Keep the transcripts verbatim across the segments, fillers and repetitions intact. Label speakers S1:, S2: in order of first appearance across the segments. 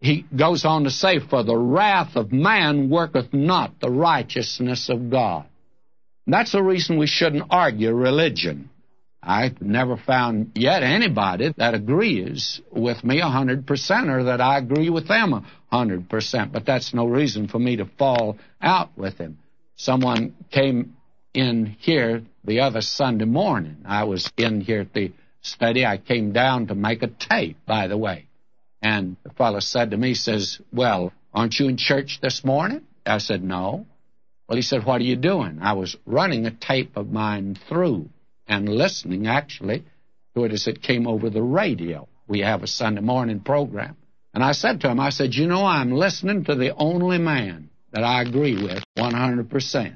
S1: he goes on to say, for the wrath of man worketh not the righteousness of God. And that's the reason we shouldn't argue religion. I've never found yet anybody that agrees with me one hundred percent or that I agree with them one hundred percent, but that's no reason for me to fall out with him. Someone came in here the other Sunday morning. I was in here at the study. I came down to make a tape, by the way. And the fellow said to me, says, well, aren't you in church this morning? I said, no. Well, he said, what are you doing? I was running a tape of mine through and listening, actually, to it as it came over the radio. We have a Sunday morning program. And I said to him, I said, you know, I'm listening to the only man that I agree with one hundred percent.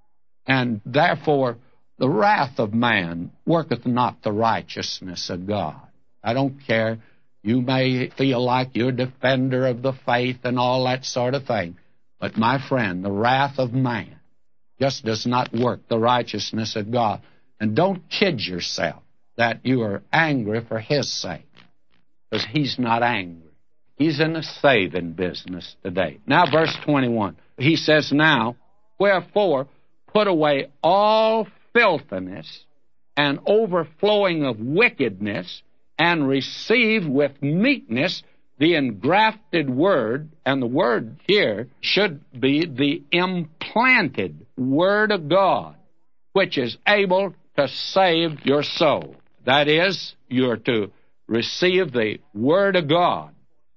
S1: And therefore, the wrath of man worketh not the righteousness of God. I don't care. You may feel like you're a defender of the faith and all that sort of thing. But, my friend, the wrath of man just does not work the righteousness of God. And don't kid yourself that you are angry for his sake, because he's not angry. He's in the saving business today. Now, verse twenty-one. He says, now, wherefore, put away all filthiness and overflowing of wickedness, and receive with meekness the engrafted word, and the word here should be the implanted word of God, which is able to save your soul. That is, you're to receive the word of God,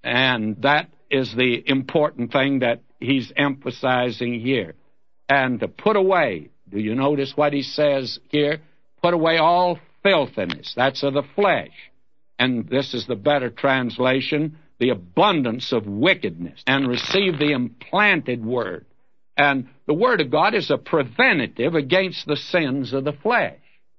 S1: and that is the important thing that he's emphasizing here. And to put away, do you notice what he says here? Put away all filthiness. That's of the flesh. And this is the better translation, the abundance of wickedness, and receive the implanted word. And the word of God is a preventative against the sins of the flesh.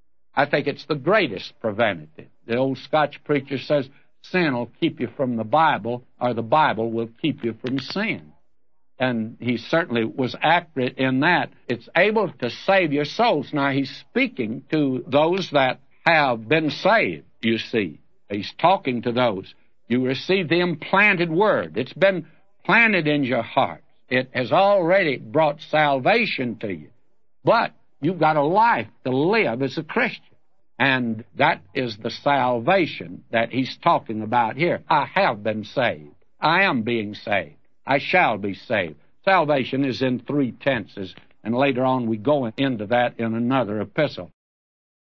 S1: I think it's the greatest preventative. The old Scotch preacher says, sin will keep you from the Bible, or the Bible will keep you from sin. And he certainly was accurate in that. It's able to save your souls. Now, he's speaking to those that have been saved, you see. He's talking to those. You receive the implanted word. It's been planted in your heart. It has already brought salvation to you. But you've got a life to live as a Christian. And that is the salvation that he's talking about here. I have been saved. I am being saved. I shall be saved. Salvation is in three tenses, and later on we go into that in another epistle.